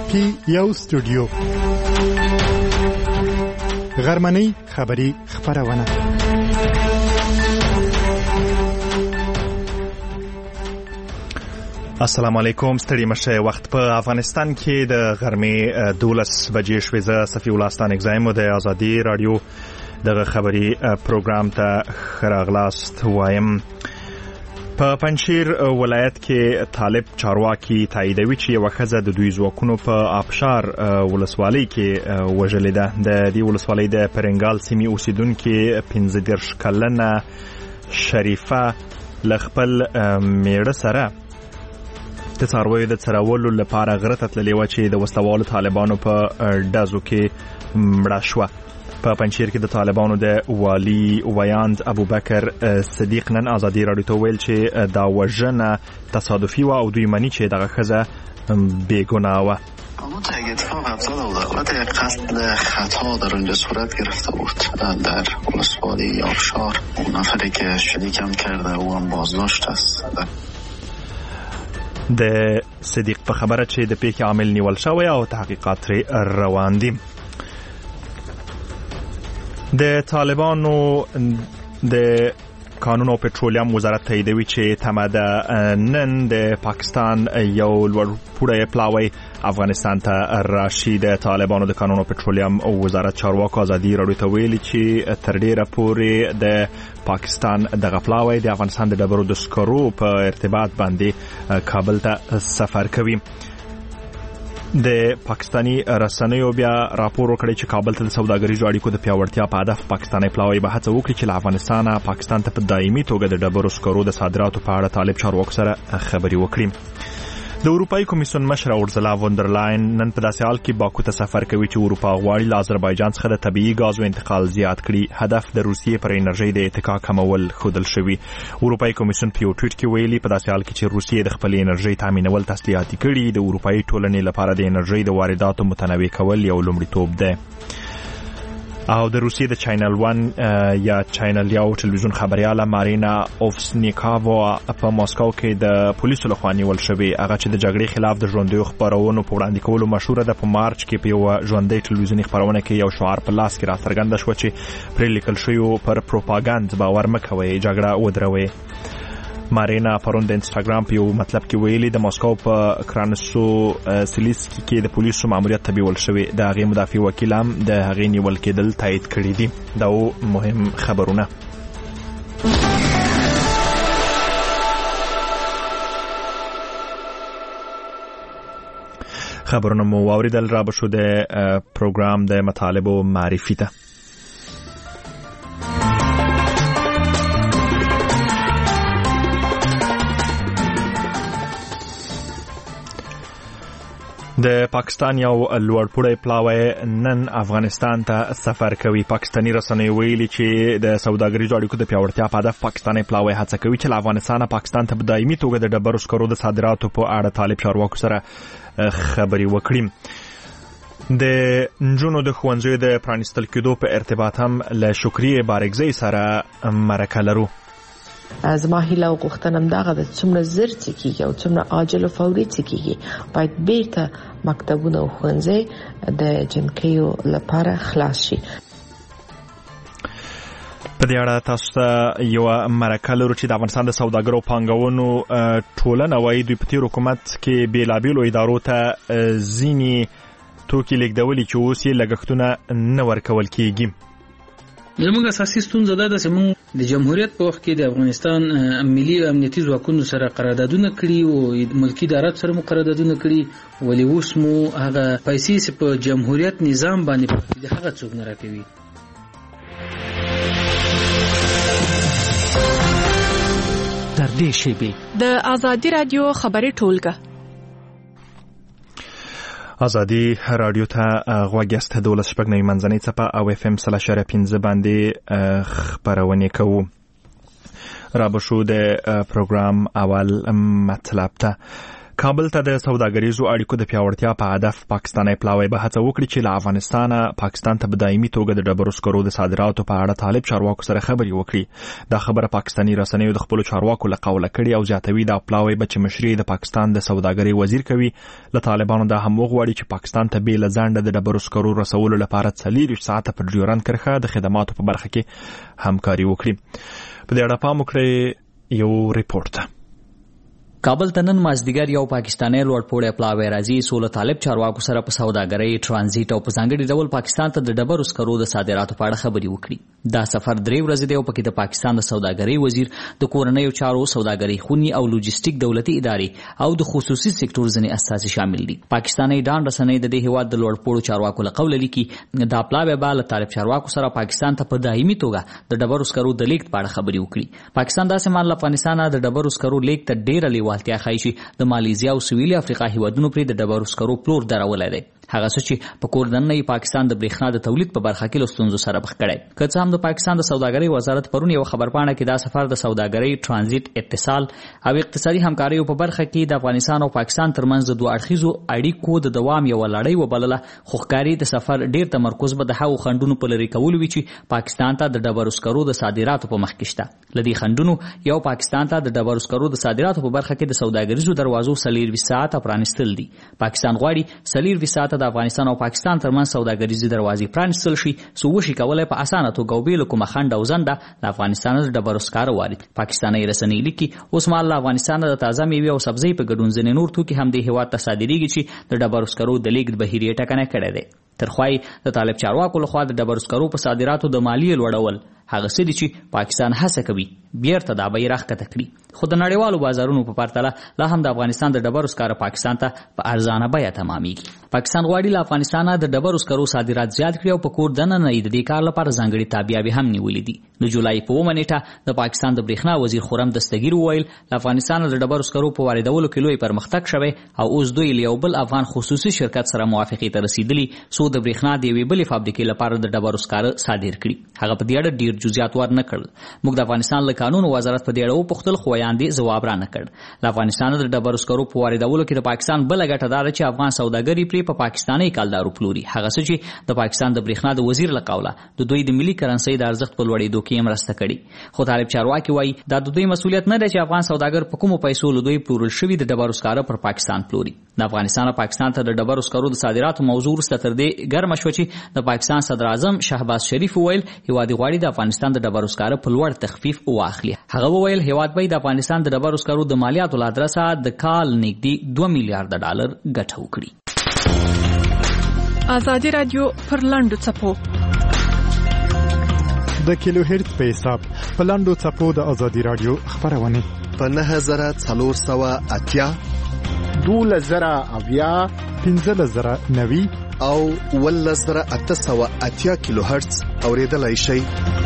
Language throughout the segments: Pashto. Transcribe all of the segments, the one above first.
کې یو استودیو غرمنۍ خبری خبرونه. السلام علیکم. ستړي مشه. وخت په افغانستان کې د غرمې 12 بجې شوې. زه صفی الله ستان اگزایم د ازادي رادیو دغه خبری پروګرام ته خراغلاست وایم. په پنځیر ولایت کې طالب چارواکي تاییدوي چې یو ښځه د دوی ځواکونو په آبشار ولسوالۍ کې وژلې ده. د دې ولسوالۍ د پرنګال سیمې اوسیدونکو 15 کلنه شریفه ل خپل میړه سره د څارویو د څرولو لپاره غره ته تللې وه چې د وسلوالو طالبانو په ډزو کې مړه شوه. په پنځیر کې د طالبانو د والي ویاند ابوبکر صدیق نن ازادي رادیو ته ویل چې دا وژنه تصادفي و او دوی مني چې دغه ښځه بیگناه وه. اما تا یک اتفاق افتاده بود، البته یک قتل خطا در اونجا صورت گرفته بود در ولسوالی آبشار. اون نفری که شلیکم کرده او هم بازداشت است. د صدیق په خبره چې د پیښې عامل نیول شوی او تحقیقات روان دي. د طالبانو د قانون او پټرولیم وزارت تاییدوي چې تمه ده نن د پاکستان یو لوړپوړی پلاوی افغانستان ته راشي. د طالبانو د قانون او پټرولیم وزارت چارواکو ازادي رادیو ته ویلي چې تر ډیره پورې د پاکستان دغه پلاوی د افغانستان د ډبرو د سکرو په ارتباط باندې کابل ته سفر کوي. د پاکستانی رسنیو بیا راپور وکړی چې کابل ته د سوداګریزو اړیکو د پیاوړتیا په هدف پاکستانی پلاوی به هڅه وکړي چې له افغانستانه پاکستان ته په دایمي توګه د ډبرو سکرو د صادراتو په اړه طالب چارواکو سره خبرې وکړي. د اروپאי کمیسیون مشره اورزلا وندرلاین نن په داسې حال کې باکو ته سفر کوي چې اروپا غواړي له آذربایجان څخه د طبیعي غازو انتقال زیات کړي. هدف د روسیې پر انرژي د اتکا کمول ښودل شوی. اروپאי کمیسیون په یو ټویټ کې ویلي په داسې حال کې چې روسیې د خپل انرژي تامینول تسلیحاتي کړي، د اروپאי ټولنې لپاره د انرژي د وارداتو متنوع کول یو لومړیتوب دی. او د روسیې د چینل 1 یا چینل یو ټلویزیون خبرياله مارینا اوفسنیکاوا په ماسکو کې د پولیسو لخوا نیول شوی. هغه چې د جګړې خلاف د ژوندۍ خبرونو په وړاندې کولو مشهور ده. په مارچ کې په یو ژوندۍ ټلویزیوني خبرونه کې یو شعار په لاس کې راڅرګند شو چې پر لیکل شوی پر پروپاګاندا باور مکوئ، جګړه ودروي. مارینا پرون د انستګرام په یو مطلب کې ویلي د ماسکو په کرانسو سلیسکی کې د پولیسو ماموریت ته بیول شوی. د هغې مدافع وکیل هم د هغې نیول کېدل تایید کړي دي. دا مهم خبرونه. خبرونه مو واوریدل. را به شو د پروګرام د مطالبو معرفي ته. د پاکستان یو لوړپوړی پلاوی نن افغانستان ته سفر کوي. پاکستانی رسنیو ویلي چې د سوداګریزو اړیکو د پیاوړتیا په هدف پاکستانی پلاوی هڅه کوي چې له افغانستانه پاکستان ته په دایمي توګه د ډبرو سکرو د صادراتو په اړه طالب چارواکو سره خبرې وکړي. د نجونو د ښوونځیو د پرانیستل کېدو په ارتباط هم له شکریې بارګزۍ سره مرکه لرو. زما هیله او غوښتنه همدغه ده چې څومره زر څه کېږي او څومره عاجل او فوري څه کېږي باید بیرته مکتبونه او ښوونځي د جنکیو لپاره خلاص شي. په دې اړه تاسو ته یو مرکه لرو چې د افغانستان د سوداګرو پانګونو ټولنه وایي دوی په تیر حکومت کې بیلابیلو ادارو ته ځینې توکي لیږدولي چې اوس یې لګښتونه نه ورکول کېږي. زموږ اساسي ستونزه دا ده چې موږ د جمهوریت په وخت کې د افغانستان ملي امنیتي ځواکونو سره قراردادونه کړي او ملکی ادارات سره مو قراردادونه کړي، ولې اوس مو هغه پیسې چې په جمهوریت نظام باندې د هغه څوک نه راکوي. در دې شیبې د ازادي رادیو خبري ټولګه ازادي رادیو ته غوږ یاست. 12 شپږ منځنۍ څپه او FM 3.5 باندې خبرونه کوو. را به شو د پروګرام اول مطلب ته. کابل ته د سوداګریزو اړیکو د پیاوړتیا په هدف پاکستاني پلاوی به هڅه وکړي چې له افغانستانه پاکستان ته په دایمي توګه د ډبرو سکرو د صادراتو په اړه طالب چارواکو سره خبرې وکړي. دا خبره پاکستاني رسنیو د خپل چارواکو له قوله کړي او زیاتوي دا پلاوی به چې مشري د پاکستان د سوداګرۍ وزیر کوي. له طالبانو دا هم وغواړي چې پاکستان ته به له ځنډه د ډبرو سکرو رسولو لپاره 40 ساعته پر ډیورند کرښه د خدماتو په برخه کې همکاري وکړي. په دې اړه پام وکړئ یو ریپورت. کابل ته نن مازدیګر یو پاکستاني لوړپوړی پلاوی راځي څو له طالب چارواکو سره په سوداګرۍ، ټرانزیټ او په ځانګړي ډول پاکستان ته د ډبرو سکرو د صادراتو په اړه خبرې وکړي. دا سفر 3 ورځې دی او پکې د پاکستان د سوداګرۍ وزیر، د کورنیو چارو، سوداګرۍ خونی او لوجستیک دولتي ادارې او د خصوصي سکتور ځینې اساسي شامل دي. پاکستاني ډان رسنۍ د دې هیواد د لوړپوړو چارواکو له قوله لیکي دا پلاوی به له طالب چارواکو سره پاکستان ته په دایمي توګه د ډبرو سکرو د لیږد په اړه خبرې وکړي. پاکستان داسې مال له افغانستانه د ډبرو سکرو لیږد ته ډېره لیوالتیا ښیي. د مالیزیا او سویلي افریقا هیوادونو پرې د ډبرو سکرو پلور درولای دی. هغه څه چې په کوردنۍ پاکستان د برېښنا د تولید په برخه کې له ستونزو سره مخ کړي. که څه هم د پاکستان د سوداګرۍ وزارت پرون یو خبرپاڼه کې دا سفر د سوداګرۍ، ټرانزیټ، اتصال او اقتصادي همکاریو په برخه کې د افغانستان او پاکستان ترمنځ د دوه اړخیزو اړیکو د دوام یو لړۍ وبلله، خو ښکاري د سفر ډیر تمرکز به د هغو خنډونو په لرې کولو وي چې پاکستان ته د ډبرو سکرو د صادراتو په مخ کې شته. له دې خنډونو یو پاکستان ته د ډبرو سکرو د صادراتو په برخه کې د سوداګریزو دروازو 40 ساعته پرانستل دي. پاکستان غواړي 40 ساعته د افغانستان او پاکستان ترمنځ سوداګریزي دروازې پرانستل شي څو وشي کولای په اسانه توګه وبېل کومه خنډ او زنده د افغانستان د ډبرو سکرو وارد. پاکستاني رسنۍ لیکي اوس مهال افغانستان د تازه میوې او سبزۍ په ګډون ځینې نور توکي هم د هیواد ته صادریږي چې د ډبرو سکرو د لیږد بهیر یې ټکنی کړی دی. ترخوای د طالب چارواکو لخوا د ډبرو سکرو په صادراتو د مالیې لوړول هغه څه دي چې پاکستان هڅه کوي بیرته دا بیرغ کته کړي. خو د نړیوالو بازارونو په پرتله لا هم د افغانستان د ډبرو سکرو پاکستان ته په ارزانه بیه تمامېږي. پاکستان غواړي له افغانستانه د ډبرو سکرو صادرات زیات کړي او په کور دننه د دې کار لپاره ځانګړي تابعیابي هم نیولې دي. د جولای په 9 نیټه د پاکستان د برېښنا وزیر خورم دستګیر وویل له افغانستانه د ډبرو سکرو په واردولو کې لوی پرمختګ شوی او اوس دوی له یو بل افغان خصوصي شرکت سره موافقې ته رسیدلی څو د برېښنا د یوې بلې فابریکې لپاره د ډبرو سکرو صادر کړي. هغه په دې اړه ډیر جزئیات ورنه کړل. موږ د افغانستان له قانون وزارت په دې اړه وپوښتل خو وړاندې ځواب را نه کړ. له افغانستان د ډبرو سکرو په واردولو کې د پاکستان بل ګټه دار چې افغان سوداګری پرې په پاکستاني کالدارو پلوري. هغه څه چې د پاکستان د برېښنا د وزیر له قوله د دوی د ملي کرنسۍ د ارزښت په لوړېدو کې مرسته کړي. خو طالب چارواکي وایي دا د دوی مسؤلیت نه دی چې افغان سوداګر په کومو پیسو له دوی پلورل شوي د ډبرو سکرو پر پاکستان پلوري. د افغانستان پاکستان ته د ډبرو سکرو د صادراتو موضوع وروسته تر دې ګرمه شوه چې د پاکستان صدر اعظم شهباز شریف وویل هیواد غواړي د افغانستان د ډبرو سکرو په لوړ تخفیف واخلي. هغه وویل هیواد به د افغانستان د ډبرو سکرو د مالیاتو له ادرسه د کال نږدې 2 میلیارډ ډالر ګټه وکړي. ازادي رادیو پر لاندو څپو د کیلو هرتز په حساب په لاندو څپو د ازادي رادیو خبرونه په 9480 12090 15090 او 11880 کیلو هرتز اوریدلای شئ.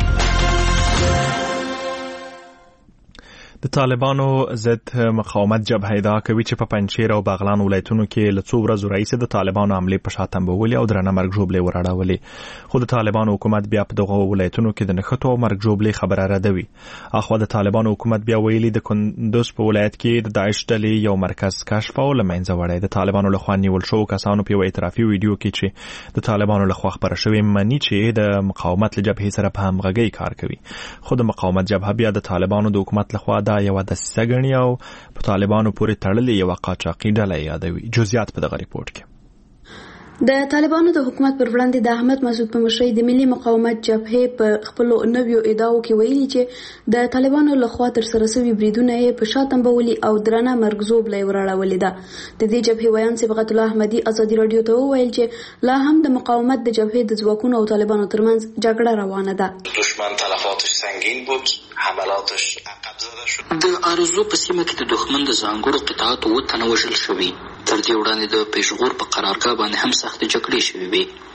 د طالبانو ضد مقاومت جبهه ادعا کوي چې په پنجشیر او بغلان ولایتونو کې له څو ورځو راهیسې د طالبانو حملې په شا تنبولې او درنه مرګ ژوبلې وراړولې. خو د طالبانو حکومت بیا په دغه ولایتونو کې د نښتو او مرګ ژوبلې خبره ردوي. اخوا د طالبانو حکومت بیا ویلي د کندوز په ولایت کې د داعش ډلې یو مرکز کشف او له منځه وړی. د طالبانو لخوا نیول شوو کسانو په یو اعترافي ویډیو کې چې د طالبانو لخوا خبره شوې مني چې د مقاومت له جبهې سره په همغږۍ کار کوي. خو د مقاومت جبهه بیا د طالبانو د حکومت لخوا دا یو دسیسه ګڼي او په طالبانو پورې تړلې یو قاچاقي ډله یادوي. جزئیات په دغه ریپورت کې. د طالبانو د حکومت پر وړاندې د احمد مسعود په مشرۍ د ملي مقاومت جبهې په خپل نویو ادعاو کې ویلي چې د طالبانو لخوا تر سره شوي بریدونه یې په شا تنبولي او درنه مرګ ژوبلې وراړولې ده. د دې جبهې ویان صبغت الله احمدي ازادي رادیو ته وویل چې لا هم د مقاومت د جبهې د ځواکونو او طالبانو ترمنځ جګړه روانه ده. دشمن تلفاتش سنگین بود، حملاتش عقب زده شد. د ارزو په سیمه کې د دښمن د ځانګړو قطعاتو 9 وژل شوي. تر دې وړاندې د پېښور په قرارګاه باندې هم سخت جګړې شوې وې.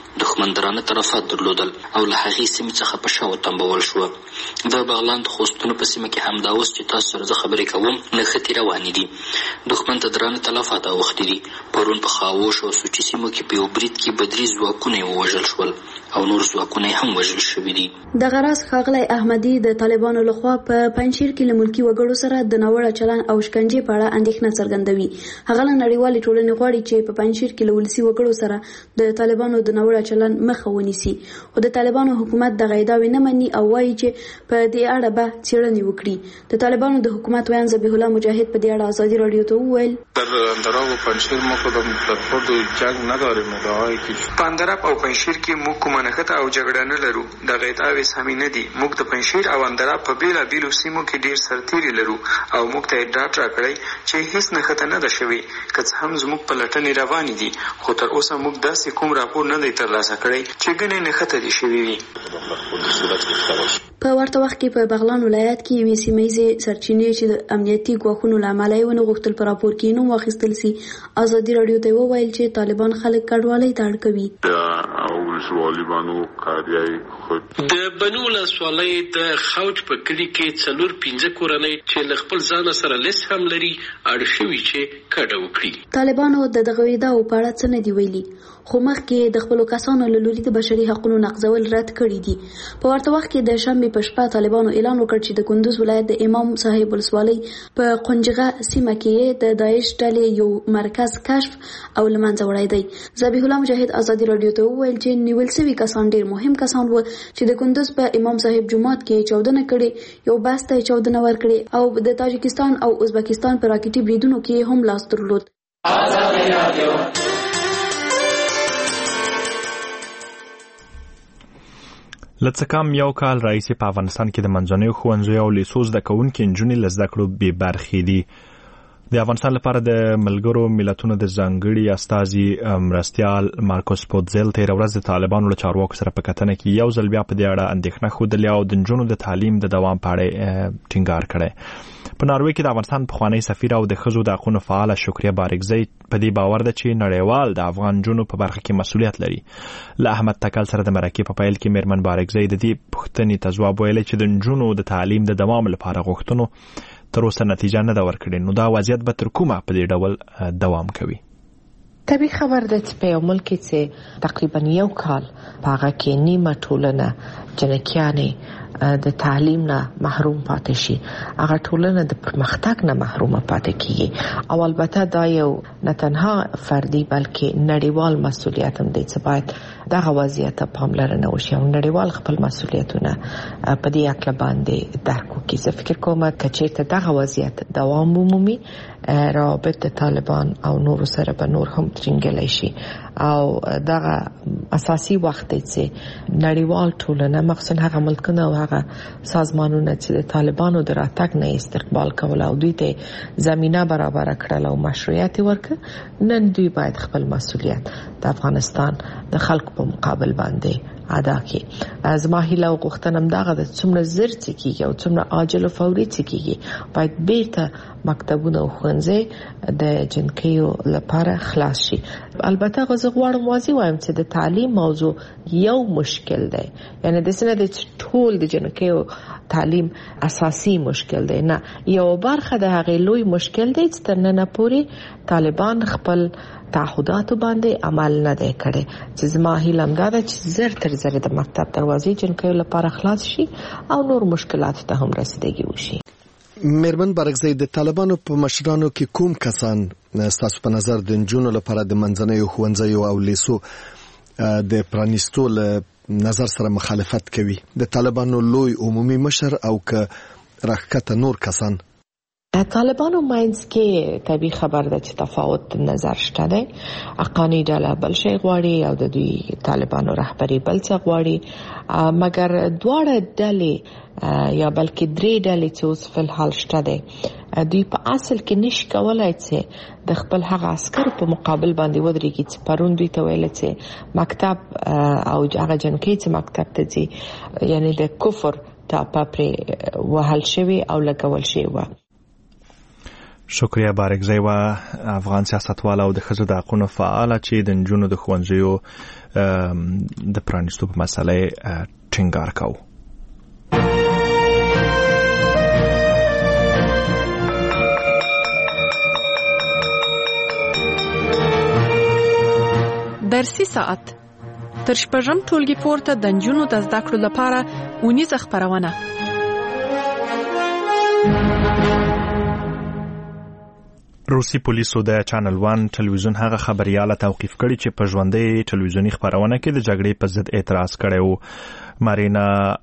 دښمن درانه طرفات درلودل او له هغې سیمې څخه په شا وتمبول شوه. د بغلان د خوستونو په سیمه کې همدا اوس چې تاسو سره زه خبرې کوم نښتې روانې دي. دښمن ته درانه تلفات اوښتي دي. پرون په خاووش او سوچي سیمو کې په یو برید کې بدري ځواکونه یې ووژل شول او نور ځواکونه یې هم وژل شوي دي. دغه راز ښاغلی احمدي د طالبانو لخوا په پنجشیر کې له ملکي وګړو سره د ناوړه چلند او شکنجې په اړه اندېښنه څرګندوي. هغه له نړیوالې ټولنې غواړي چې په پنجشیر کې له ولسي وګړو سره د طالبانو د ناوړه چلند مخه ونیسي، خو د طالبانو حکومت دغه ادعاوې نه مني او وایي چې په دې اړه به څېړنې وکړي. د طالبانو د حکومت ویان ذبیح الله مجاهد په دې اړه ازادي راډیو ته وویل: در اندراب و پنجشیر ما خودم در خود جنگ نداریم. ادعاهایی که په اندراب او پنجشیر کې موږ کومه نښته او جګړه نه لرو. دغه ادعاوې سمې نه دي. موږ د پنجشیر او اندراب په بېلابېلو سیمو کې ډېر سرتېري لرو او موږ ته یې ډاډ راکړی چې هیڅ نښته نه ده شوې. که څه هم زموږ په لټنې روانې دي، خو تر اوسه موږ داسې کوم راپور نه دی ترلاسه کړی چې ګڼې نښته دې شوې وي. په ورته وخت کې په بغلان ولایت کې یوې سیمه ییزې سرچینې چې د امنیتي ګواښونو له امله یې ونه غوښتل په راپور کې نوم واخیستل سي. ازادي راډیو ته وویل چې طالبان خلک کډوالۍ ته اړ کوي. د بنو ولسوالۍ د خوج په کلي کې 4-5 کورنۍ چې له خپل ځان سره لیست هم لري اړ شوي چې کډه وکړي. طالبانو د دغه ادعاو په اړه څه نه دي ویلي، خو مخکې د خپلو کسانو له لوري د بشري حقوقو نقضول رد کړي دي. په ورته وخت کې د شنبې په شپه طالبانو اعلان وکړ چې د کندوز ولایت د امام صاحب ولسوالۍ په قنجغه سیمه کې د داعش ډلې یو مرکز کشف او له منځه وړی دی. ذبیح الله مجاهد ازادي راډیو ته وویل چې نیول شوي کسان ډېر مهم کسان وو چې د کندوز په امام صاحب جومات کې چاودنه کړې، یو بس ته چاودنه ورکړې او د تاجکستان او ازبکستان په راکټي بریدونو کې هم لاس درلود. ازادي راډیو لڅ کم یو کال راځي په افغانستان کې د منځنیو ښوونځیو او لیسو زده کوونکي نجونې له زده کړو بې برخې دي. د افغانستان لپاره د ملګرو ملتونو د ځانګړي استازي مرستیال مارکوس پوتزل تېره ورځ د طالبانو له چارواکو سره په کتنه کې یو ځل بیا په دې اړه اندېښنه ښودلې او د نجونو د تعلیم د دوام په اړه ټینګار کړی. په ناروې کې د افغانستان پخوانی سفیر او د ښځو د حقونو فعاله شکریه بارکزی په دې باور ده چې نړیوال د افغان نجونو په برخه کې مسؤلیت لري. له احمد تکل سره د مرکې په پیل کې میرمن بارکزی د دې پوښتنې ته ځواب ویلی چې د نجونو د تعلیم د دوام لپاره غوښتنو تر اوسه نتیجه نه ده ورکړې، نو دا وضعیت به تر کومه په دې ډول دوام کوي؟ طبیعي خبر ده چې په یو ملک کې چې تقریبا یو کال په هغه کې نیمه ټولنه جنکیانې د تعلیم نه محروم پاتې شي، هغه ټولنه د پرمختګ نه محرومه پاتې کیږي. او البته دا یو نه تنها فردي بلکې نړیوال مسؤلیت هم دی چې باید دغه وضعیت ته پاملرنه وشي او نړیوال خپل مسؤلیتونه په دې اړه باندې درک وکړي. زه فکر کوم چې چېرته دغه وضعیت دوام ومومي، روابط د طالبان او نور سره به نور هم ترنګلی شي او دغه اساسي وخت دی چې نړیوال ټولنه مخصوصا هغه ملکونه او هغه سازمانونه چې د طالبانو د راتګ نه استقبال کول او دوی ته زمينه برابر کړل او مشروعیت ورکړ، نن دوی باید خپل مسؤلیت د افغانستان د خلکو په مقابل باندې ادا کړي. زما هیله او غوښتنه دغه د څومره زر چې کیږي او څومره عاجل او فوري چې کیږي باید بیرته مکتبونه او ښوونځي د جنکیو لپاره خلاص شي. البته غوښه غواړم واضح وایم چې د تعلیم موضوع یو مشکل دی، یعنی د سینه د ټول د جنکیو تعلیم اساسي مشکل دی، نه یو برخه د هغې لوی مشکل دی چې تر ننه پورې طالبان خپل تعهداتو باندې عمل نه دی کړی. چې زما هیله همدا ده چې زر تر زر د مکتب دروازې جنکیو لپاره خلاص شي او نور مشکلات ته هم رسیدګي وشي. میرمن بارکزی، د طالبانو په مشرانو کې کوم کسان ستاسو په نظر د نجونو لپاره د منځنیو ښوونځیو او لیسو د پرانیستو له نظر سره مخالفت کوي؟ د طالبانو لوی عمومي مشر او که راښکته نور کسان؟ طالبانو ماینځ کې طبیعي خبر ده چې تفاوت نظر شته دی. حقانی ډله بل شی غواړي او د دوی طالبانو رهبري بل څه غواړي، مګر دواړه ډلې یا بلکې درې ډلې چې اوس فلحال شته دی دوی په اصل کې نشي کولای چې د خپل هغه عسکر په مقابل باندې ودرېږي چې پرون دوی ته ویل چې مکتب او هغه جنکۍ چې مکتب ته ځي یعنی د کفر ټاپه پرې وهل شوی او لګول شوی و. شکریه بارکزی و افغان سیاستوال او د ښځو د حقونو فعاله چې د نجونو د ښوونځیو د پرانیستو په مسله ټینګار کوي. درسي ساعت تر شپږم ټولګي پورته د نجونو د زده کړو لپاره اونیزه خپرونه. روسي پولیسو د چینل 1 ټلویزیون هغه خبرياله توقیف کړی چې په ژوندۍ ټلویزیونی خبرونه کې د جګړې په ضد اعتراض کړی و. مارینا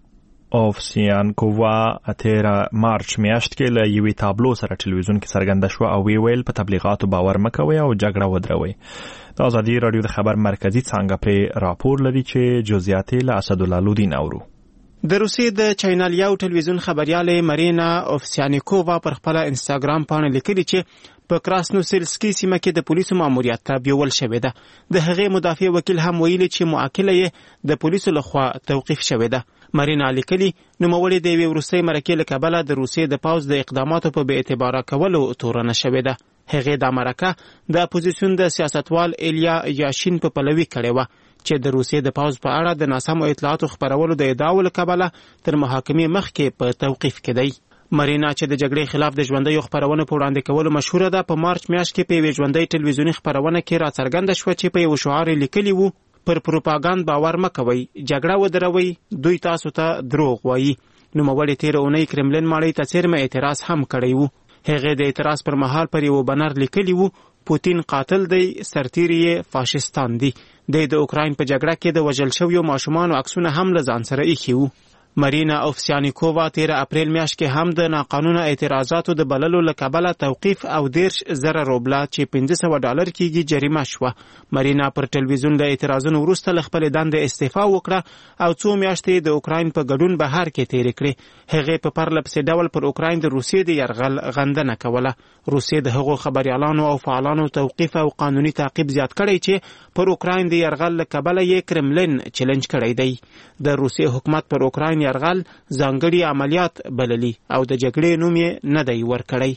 اوفسیانکووا اتیر مارچ میاشت کې له یوې تابلو سره ټلویزیون کې څرګنده شو او ویل په تبلیغاتو باور مکوئ او جګړه ودروي. د ازادي رادیو د خبر مرکزی څنګه پر راپور لري چې جزئیات له اسدالله لودین اورو. د روسیې د چینل 1 ټلویزیون خبرياله مارینا اوفسیانکووا پر خپل انستګرام باندې لیکلي چې په کراسنوسلسکي سیمه کې د پولیسو ماموریت ته بیول شوې ده. د هغې مدافع وکیل هم ویلي چې معاقله یې د پولیسو لخوا توقیف شوې ده. مارینا لیکلي نوموړې د یوې وروستۍ مرکې له کبله د روسیې د پوځ د اقداماتو په بې اعتباره کولو تورنه شوې ده. هغې دا مرکه د اپوزیسیون د سیاستوال ایلیا یاشین په پلوي کړې وه چې د روسیې د پوځ په اړه د ناسمو اطلاعاتو خپرولو د ادعاو له کبله تر محاکمې مخکې په توقیف کې دی. مارینا چې د جګړې خلاف د ژوندۍ خبرونو په وړاندې کولو مشهوره ده، په مارچ میاشت کې په یوې ژوندۍ ټلویزیونی خبرونه کې راڅرګنده شوه چې په یو شعار لیکلی وو: پر پروپاګاند باور مکوئ، جګړه ودروي، دوی تاسو ته دروغ وایي. نوموړې تېره اونۍ کرملین ماڼۍ ته څیرمه اعتراض هم کړی وو. هغې د اعتراض پر مهال پر یو بنر لیکلی وو: پوتین قاتل دی، سرتیری فاشستان دی. د اوکراین په جګړه کې د وژل شویو ماشومانو عکسونه هم له ځان سره ایښي وو. مارینا اوفسیانکووا 13 اپریل میاشت کې هم د ناقانونه اعتراضاتو د بللو له کبله توقیف او 10,000 روبله چې $500 کېږي جریمه شوه. مارینا پر ټلویزیون له اعتراضونو وروسته له خپلې دندې استعفا وکړه او 2 میاشتې د اوکراین په ګډون بهر کې تېرې کړې. هغې په پرله پسې ډول پر اوکراین د روسیې د یرغل غندنه کوله. روسیې د هغو خبريالانو او فعالانو توقیف او قانوني تعقیب زیات کړی چې پر اوکراین د یرغل له کبله یې کرملین چیلنج کړی دی. د روسیې حکومت پر اوکراین یرغل ځانګړي عملیات بللي او د جګړې نوم یې نه دی ورکړی.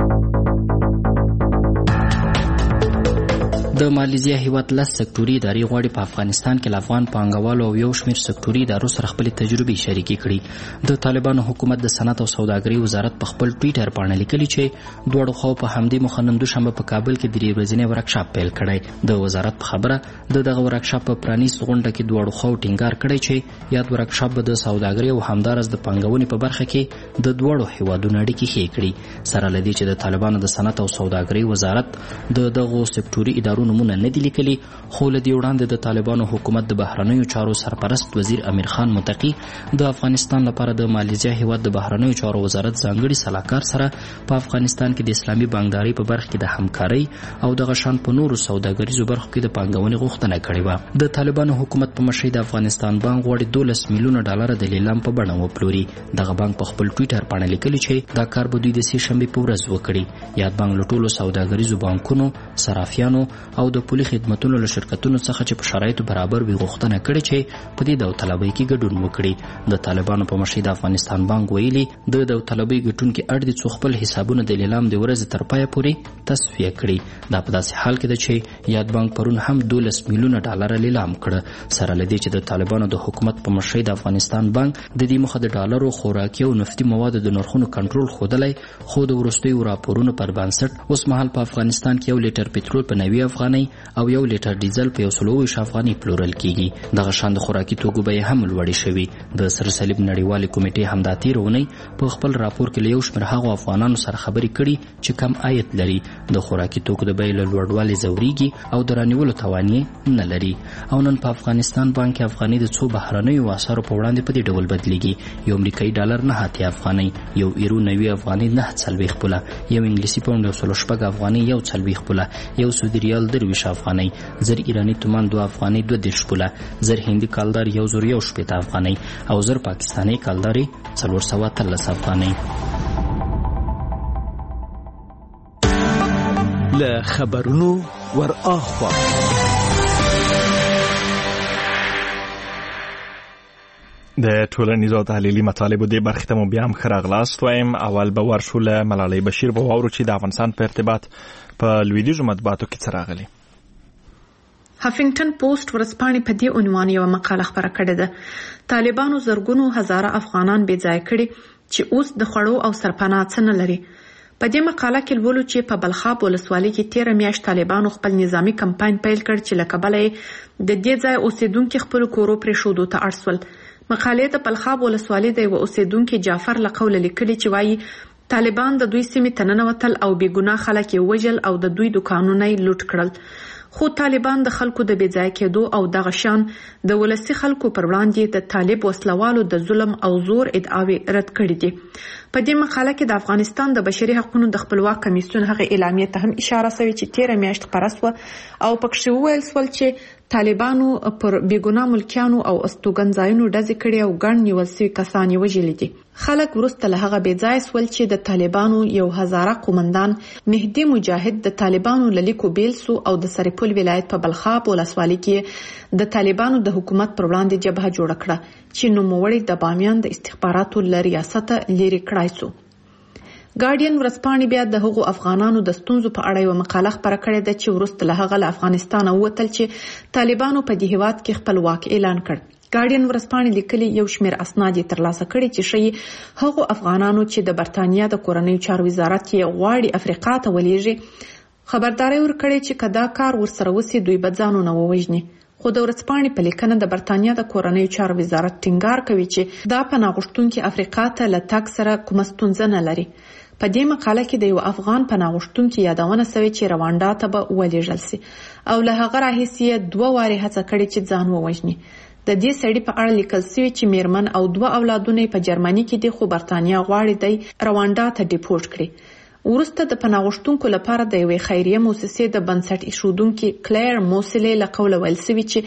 د مالیزیا هیواد 10 سکتوري ادارې غواړي په افغانستان کې له افغان پانګوالو او یو شمېر سکتوري ادارو سره خپلې تجربې شریکې کړي. د طالبانو حکومت د صنعت او سوداګرۍ وزارت په خپل ټویټر باندې لیکلي چې دواړو خواو په همدې موخه نن دوشنبه په کابل کې 3 ورځنی ورکشاپ پیل کړی. د وزارت په خبره دغه ورکشاپ په پرانیست غونډه کې دواړو خواو ټینګار کړی چې یاد ورکشاپ به د سوداګرۍ او همدارس د پانګونې په برخه کې د دواړو هیوادونو اړیکې ښې کړي. سره له دې چې د طالبانو د صنعت او سوداګرۍ وزارت دغه سکتوري ادارو نمونه نه دي لیکلي، خو له دې وړاندې د طالبانو حکومت د بهرنیو چارو سرپرست وزیر امیر خان متقي د افغانستان لپاره د مالیزیا هیواد د بهرنیو چارو وزارت ځانګړي سلاکار سره په افغانستان کې د اسلامي بانکدارۍ په برخه کې د همکارۍ او د غشان په نورو سوداګریزو برخو کې د پانګونې غوښتنه کړې وه. د طالبانو حکومت په مشرۍ د افغانستان بانک غواړي $12 میلیونه د لیلام په بڼه وپلوري. دغه بانک په خپل ټویټر باندې لیکلي چې دا کار به دوی د سې شنبې په ورځ وکړي. یاد بانک له ټولو سوداګریزو بانکونو، صرافیانو او د پولي خدمتونو له شرکتونو څخه چې په شرایطو برابر وي غوښتنه کړې چې په دې داوطلبۍ کې ګډون وکړي. د طالبانو په مشرۍ د افغانستان بانک ویلي د داوطلبۍ ګټونکي اړ دي څو خپل حسابونه د لیلام د ورځې تر پایه پورې تصفیه کړي. دا په داسې حال کې ده چې یاد بانک پرون هم $12 میلیونه لیلام کړه. سره له دې چې د طالبانو د حکومت په مشرۍ د افغانستان بانک د دې موخه د ډالرو، خوراکي او نفتي موادو د نرخونو کنټرول ښودلی، خو د وروستیو راپورونو پر بنسټ اوس مهال په افغانستان کې 1 لیټر پټرول په 90 افغانۍ او 1 لیټر ډیزل په 120 افغانۍ پلورل کیږي. دغه شان د خوراکي توکو بیې هم لوړې شوې. د سر صلیب نړیوالې کمیټې هم دا تېره اونۍ په خپل راپور کې له یو شمېر هغو افغانانو سره خبرې کړي چې کم عاید لري، د خوراکي توکو د بیې له لوړوالي ځورېږي او د رانیولو توان یې نه لري. او نن په افغانستان بانک کې افغانۍ د څو بهرنیو اسعارو په وړاندې په دې ډول بدلیږي: یو امریکایي ډالر 9 افغانۍ، یو ایرو 90 افغانۍ 9.40 پوله، یو انګلیسي پاونډ 106 افغانۍ 1.40 پوله، یو سعودي ریال 23 افغانۍ، زر ایرانی تومان 2 افغانۍ 2.10 پوله، زر هندي کالدار 1.18 افغانۍ او زر پاکستاني کالدار 413 افغانۍ. له خبرونو ور اخوا د ټولنیزو او تحلیلي مطالبو د برخې ته مو بیا هم ښه راغلاست وایم. اول به ورشو له ملالۍ بشیر به واورو چې د افغانستان په ارتباط په لویدیځو مطبوعاتو کې څه راغلي. هافینګټن پوسټ ورځپاڼې په دې عنوان یو مقاله خپره کړې ده. طالبانو زرګونو هزاره افغانان بې ځای کړي چې اوس د خوړو او سرپناه څه نه لري. په دې مقاله کې لولو چې په بلخاب ولسوالۍ کې 13 میاشت طالبانو خپل نظامی کمپاین پیل کړ چې له کبله د دې ځای اوسیدونکو خپل کورو پرېښودو ته اړ شول. مقالې د بلخاب ولسوالۍ د یو اوسیدونکو جعفر له قوله لیکلي چې وایي طالبان د دوی سیمې ته ننوتل او بې ګناه خلک یې وژل او د دوی دکانونه یې لوټ کړل. خو طالبان د خلکو د بې ځای کېدو او دغه شان د ولسي خلکو پر وړاندې د طالب وسلوالو د ظلم او زور ادعاوې رد کړې دي. په دې مقاله کې د افغانستان د بشري حقوقو د خپلواک کمیسیون هغه اعلامیه ته هم اشاره شوې چې 13 میاشت خپره شوه او پکې وویل شول چې طالبانو پر بیګناه ملکیانو او استوګنځایونو ډزې کړې او ګڼ نیول شوي کسان یې وژلي دي. خلک وروسته له هغه بې ځایه شول چې د طالبانو یو هزاره قومندان مهدي مجاهد د طالبانو له لیکو بیل سو او د سرپل ولایت په بلخاب ولسوالۍ کې د طالبانو د حکومت پر وړاندې جبهه جوړه کړه چې نوموړی د بامیان د استخباراتو له ریاسته لرې کړای سو. ګارډین ورځپاڼې بیا د هغو افغانانو د ستونزو په اړه یو مقاله خپره کړې ده چې وروسته له هغه له افغانستانه ووتل چې طالبانو په دې هیواد کې خپل واک اعلان کړ. ګارډین ورځپاڼې لیکلي یو شمېر اسناد یې ترلاسه کړي چې ښیي هغو افغانانو چې د برتانیا د کورنیو چارو وزارت یې غواړي افریقا ته ولېږي خبرداری ورکړي چې که دا کار ورسره وسي دوی به ځانونه ووژني. خو د ورځپاڼې په لیکنه د برتانیا د کورنیو چارو وزارت ټینګار کوي چې دا پناه غوښتونکي افریقا ته له تګ سره کومه ستونزه نه لري. په دې مقاله کې د یو افغان پناه غوښتونکي یادونه شوې چې روانډا ته به ولېږل شي او له هغه راهیسې 2 وارې هڅه کړې چې ځان ووژني. د دې سړي په اړه لیکل شوی چې میرمن او 2 اولادونه په جرمني کې دي خو برتانیا غواړي د روانډا ته ډیپورټ کړي. ورسته د پناه غوښتونکو لپاره د یوې خیریه مؤسسې د بنسټ ایښودونکي کلیر موسلې له قوله ویل شوي چې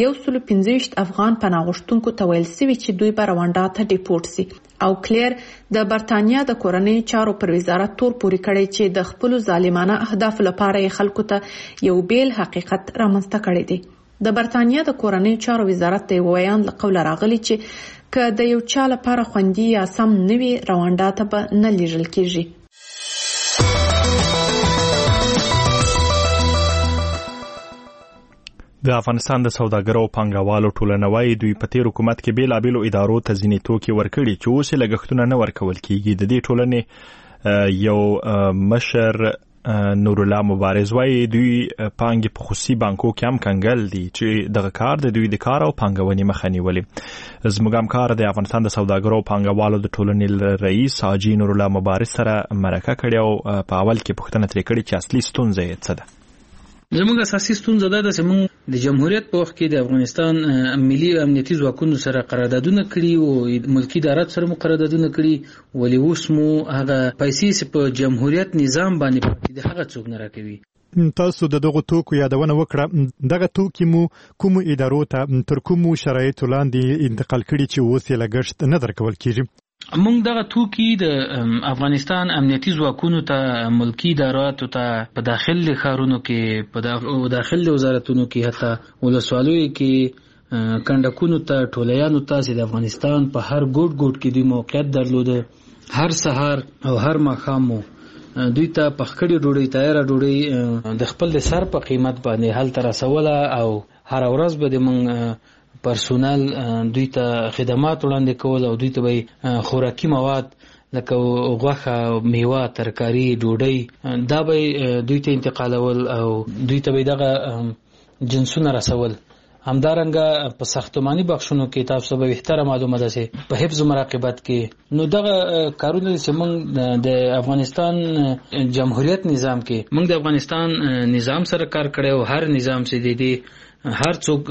125 افغان پناه غوښتونکو ته ویل شوي چې دوی به روانډا ته ډیپورټ شي او کلیر د برتانیا د کورنیو چارو پر وزارت تور پورې کړی چې د خپل ظالمانه اهداف لپاره خلکو ته یو بیل حقیقت رامنځته کړی دی. د برتانیا د کورنیو چارو وزارت د ویان له قوله راغلی چې که د یو چا لپاره خوندي یا سم نوي روانډا ته به نه لیږل کیږي. د افغانستان د سوداګرو او پانګوالو ټولنه وايي دوی په تیر حکومت کې بیلابیلو ادارو ته ځینې توکي ورکړي چې اوس یې لګښتونه نه ورکول کیږي. د دې ټولنې یو مشر نور الله مبارز وايي دوی پانګې په خصوصي بانکو کې هم کنګل دي چې دغه کار د دوی د کار او پانګونې مخه نیولې. زموږ همکار د افغانستان د سوداګرو او پانګوالو د ټولنې رئیس حاجي نور الله مبارز سره مرکه کړې او په اول کې پوښتنه ترې کړې چې اصلي ستونزه یې څه ده. زموږ اساسي ستونزه دا ده چې موږ د جمهوریت په وخت کې د افغانستان ملي امنیتي ځواکونو سره قراردادونه کړي او ملکی ادارات سره قراردادونه کړي ولې اوس مو هغه پیسې په جمهوریت نظام باندې پاتې دي هغه څوک نه راکوي. تاسو د دغه توکو یادونه وکړه دغه توکي مو کوم ادارو ته تر کومو شرایطو لاندې انتقال کړي چې اوس یې لګښت نه درکول کیږي؟ موږ دغه توکي د افغانستان امنیتي ځواکونو ته ملکی اداراتو ته په داخل ښارونو کې په داخل وزارتونو کې حتی ولسوالیو کې کندکونو ته ټولیانو ته چې د افغانستان په هر ګوټ ګوټ کې د موقعیت درلوده هر سهار او هر ماښام دوی ته پخکړی ډوډۍ تیاره ډوډۍ د خپل د سر په قیمت باندې هلته رسوله او هر ورځ به د موږ پرسونل دوی ته خدمات وړاندې کول او دوی ته به خوراکي مواد لکه غوښه میوه ترکاری ډوډۍ دا به دوی ته انتقالول او دوی ته به دغه جنسونه رسول. همدارنګه په ساختماني بخښونو کې تاسو به بهتره معلومه ده چې په حفظ مراقبت کې نو دغه کارونه چې موږ د افغانستان جمهوریت نظام کې موږ د افغانستان نظام سره کار کړی او هر نظام چې دی هر څوک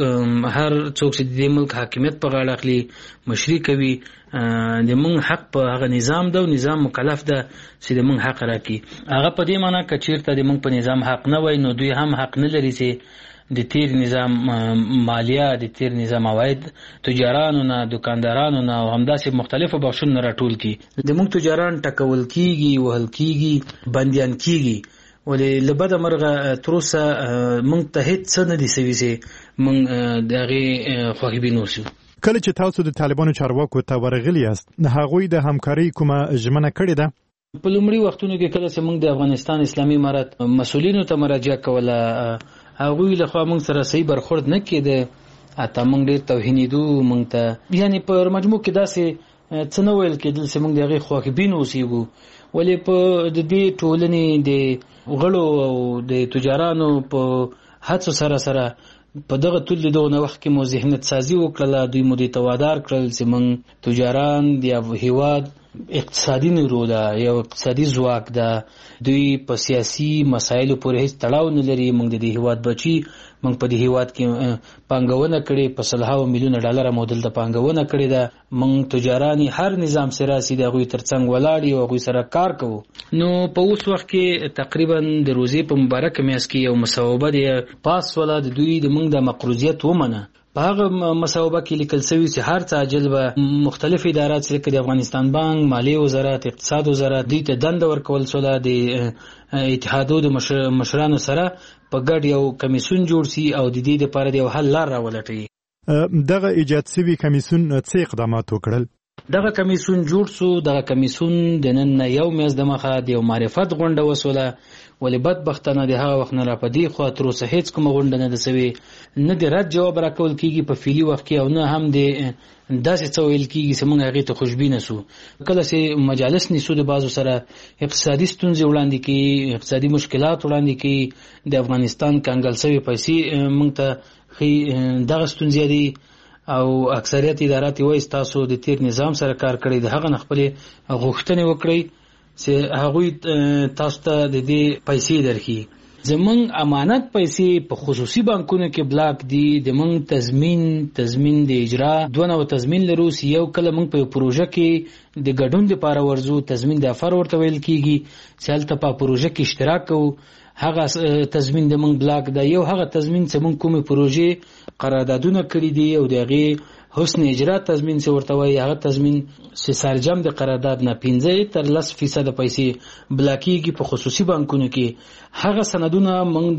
چې د ملک حاکمیت په غاړه اخلي مشري کوي د موږ حق په هغه نظام ده او نظام مکلف ده چې د موږ حق راکړي. هغه په دې معنی که چیرته د موږ په نظام حق نه وای نو دوی هم حق نه لري چې د تیر نظام مالیه د تیر نظام عواید تجارانو نه دکاندارانو نه او همداسې مختلفو بخشونو راټول کړي. د موږ تجاران ټکول کیږي وهل کیږي بندیان کیږي ولې لبد مرغه تروسه موږ ته هیڅ څه نه دي سوي چې موږ دغه خوښي بنوسو. کله چې تاسو د طالبانو چارواکو ته ورغلی یاست هغوی د همکاري کومه ژمنه کړې ده؟ په لومړي وختونو کې کله چې موږ د افغانستان اسلامي امارت مسؤلینو ته مراجعه کوله هغوی له خوا موږ سره صحیح برخورد نه کېده، اته موږ ډېر توهینېدو، موږ ته یعنی په مجموع کې داسې څه نه ویل کېدل چې موږ د هغې خواخبین اوسېږو. ولې په د دې ټولنې د غړو او د تجارانو په هڅو سره په دغه ټول دغه وخت کې مو ذهنیت سازي وکړله، دوی مو دې ته وادار کړل چې موږ تجاران د هېواد اقتصادي نیرو ده، یو اقتصادي ځواک ده، دوی په سیاسي مسایلو پورې هیڅ تړاو نه لري. موږ د دې هېواد بچي، موږ په دې هېواد کې پانګونه کړې، په سلهاوو میلیونه ډالره مو دلته پانګونه کړې ده. موږ تجاران هر نظام سره راسي د هغوی ترڅنګ ولاړ یو، هغوی سره کار کوو. نو په اوس وخت کې تقریبا د روزې په مبارکه میاشت کې یو مصوبه د پاس ولا د دوی د موږ د مقروضیت ومنه. په هغه مصوبه کې لیکل شوی چې هر څه عاجل به مختلف ادارات لکه د افغانستان بانک، مالیې وزارت، اقتصاد وزارت دوی ته دنده ورکول شوله، د اتحادو د مشرانو سره په ګډ یو کمیسیون جوړ شي او د دې لپاره د یو حل لار راولټوي. دغه ایجاد شوی کمیسیون څه اقدامات وکړل؟ دغه کمیسیون جوړ شو. دغه کمیسیون د نن یو میاشت د مخه د یو معرفت غونډه وسوله، ولې بدبختانه د هغه وخت نه را پدې خو تر اوسه هیڅ کومه غونډه نه ده سوې، نه د رد جواب راکول کیږي په فعلي وخت کې، او نه هم د داسې څه ویل کیږي چې موږ هغې ته خوشبینه سو. کله چې مجالس نیسو د بعضو سره اقتصادي ستونزې وړاندې کوي، اقتصادي مشکلات وړاندې کوي، د افغانستان کنګل شوې پیسې موږ ته ښیي دغه ستونزې دي، او اکثریت ادارات وایي تاسو د تیر نظام سره کار کړی، د هغه نه خپلې غوښتنې وکړئ چې هغوی تاسو ته د دې پیسې درکړي. زمونږ امانت پیسې په خصوصي بانکونو کې بلاک دي، د موږ تضمین د اجرا دوه نوع تضمین لرو. یو کله موږ په پروژه کې د ګډون لپاره ورځو، تضمین د افر ورته ویل کیږي چې هلته په پروژه کې اشتراک کوو، هغه تضمین د موږ بلاک ده. یو هغه تضمین چې موږ کومې پروژې قراردادونه کړي دي او د هغې حسن اجرا تضمین چې ورته وایي، هغه تضمین چې سرجم د قرارداد نه 5 تر 10% پیسې بلاکیږي په خصوصي بانکونو کې. هغه سندونه موږ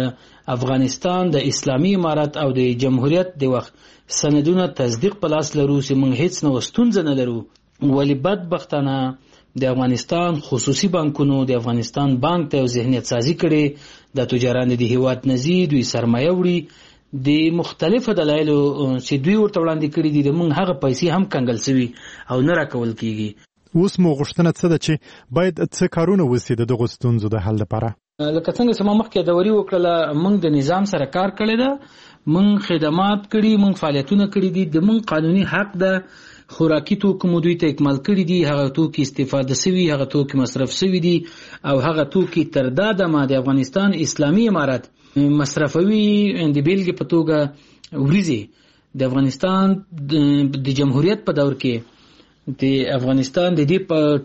د افغانستان د اسلامي امارت او د جمهوریت د وخت سندونه تصدیق په لاس لرو چې موږ هیڅ نو ستونزه نه لرو. ولې بدبختانه د افغانستان خصوصي بانکونو د افغانستان بانک ته ذهنیت سازي کړي، د تجاران د هیواد نزيد دوی سرمایه وړي، د مختلفو دلایلو چې دوی ورته وړاندې کړي دي، د موږ هغه پیسې هم کنګل شوي او نه راکول کیږي. اوس مو غوښتنه څه ده چې باید څه کارونه وشي د دغو ستونزو د حل لپاره؟ لکه څنګه چې ما مخکې دوري وکړله، موږ د نظام سره کار کړی ده، موږ خدمات کړي، موږ فعالیتونه کړي دي، د موږ قانوني حق ده. خوراکي توکو مو دوی ته اکمال کړي دي، هغه توکي استفاده شوي، هغه توکي مصرف شوي دي، او هغه توکي تر دا دمه د افغانستان اسلامي امارت مصرفوي. د بیلګې په توګه وریځې د افغانستان د جمهوریت په دور کې د افغانستان د دې په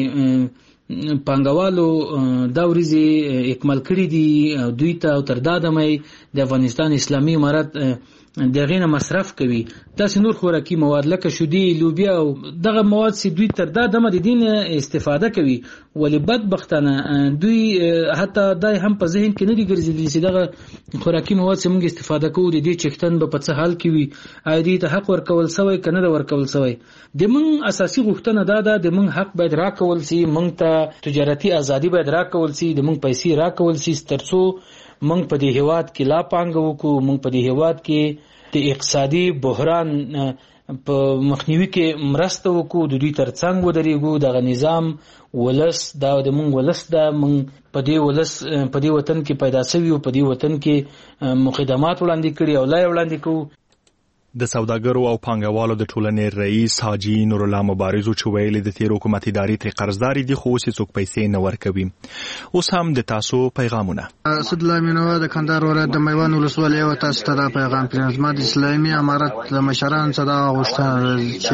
ټولنې پانګوالو دا وریځې اکمال کړي دي دوی ته، او تر دا دمه د افغانستان اسلامي امارت دغه نه مصرف کوي. تاسو نور خوراکي مواد لکه شودي، لوبیا او دغه مواد چې دوی تر دا دمه د دین استفاده کوي، ولې بدبختانه دوی حتی دای هم په ذهن کې نه دي ګرځېدلي چې دغه خوراکي مواد چې موږ استفاده کوو د دې چښتن به په څه حال کې وي، آیا دې ته حق ورکول شوی که نه ده ورکول شوی. د موږ اساسي غوښتنه دا ده د موږ حق باید راکول شي، موږ ته تجارتي ازادي باید راکول شي، د موږ پیسې راکول شي ترڅو موږ په دې هیواد کې لا پانګه وکړو، موږ په دې هیواد کې د اقتصادي بحران په مخنیوي کې مرسته وکړو، د دوی ترڅنګ ودرېږو. دغه نظام ولس دا د موږ ولس دا موږ په دې ولس په دې وطن کې پیدا شوي او په دې وطن کې مقدمات وړاندې کړي او لا وړاندې کوو. د سوداګرو او پانګوالو د ټولنې رئیس حاجی نور الله مبارز چې ویلي د تیر حکومت ادارې تر قرضداري دي، خو اوس څوک پیسې نه ورکوي. اوس هم د تاسو پیغامونه. اسد الله مینوا د کندهار ولایت د میوند ولسوالۍ او تاسو ته پیغام پرېږدم. د اسلامي امارت د مشرانو څخه دا غوښتنه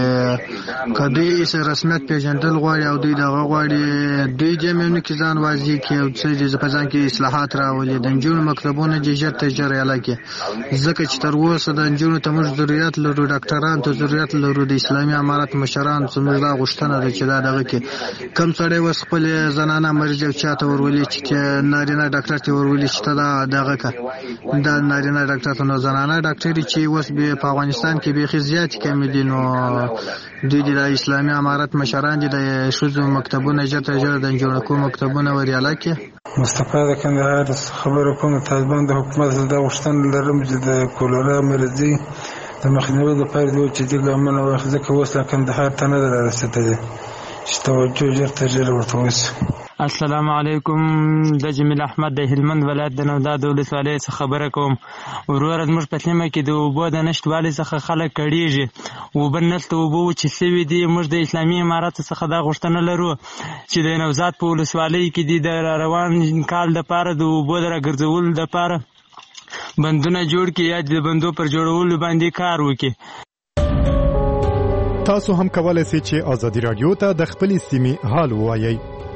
چې کدی یې رسمیت پیژندل غواړي او دوی دغه غواړي دوی جمعونه کې ځان واځي کې او چې په ځان کې اصلاحات راولي، د نجونو مکتبونه جهت تجاري علاقه ځکه چې تر اوسه د نجونو ته موږ ضرورت لرو، ډاکټرانو ته ضرورت لرو، د اسلامي امارت مشرانو ته موږ دا غوښتنه ده چې دا دغه کې کم سړی وس خپل زنانه مریض او چاته ورولي چې نارینه ډاکټر ته ورولي چې دا دغه کا دا نارینه ډاکټر ته نو زنانه ډاکټر چې وس به په افغانستان کې به خزيات کم دي نو د اسلامي امارت مشران دي د شوزو مکتبونه جوړ د جوړ کوم مکتبونه وریاله کې مصطفی د کندهار خبرو کوم طالبان د حکومت د غوښتنې لرم چې د کولرا مرضی د مخنیوي لپاره د جدي ګامونه واخلي ځکه اوس لا کندهار ته نه رسېدلی چې توجه ژر ورته وشي. السلام علیکم، د جمیل احمد د هلمند ولایت د نوداد ولسوالۍ څخه خبره کوم. وروره زموږ په سیمه کې د اوبو د نشتوالي څخه خلک کړیږي، اوبه نشته، اوبه چې سوي دي. موږ د اسلامي امارت څخه دا غوښتنه لرو چې د نوزاد په ولسوالۍ کې د روان کال لپاره د اوبو د راګرځولو لپاره بندونه جوړ کړي یا د بندو پر جوړولو باندې کار وکړي. تاسو هم کولای شئ چې ازادي رادیو ته د خپلې سیمې حال ووایئ.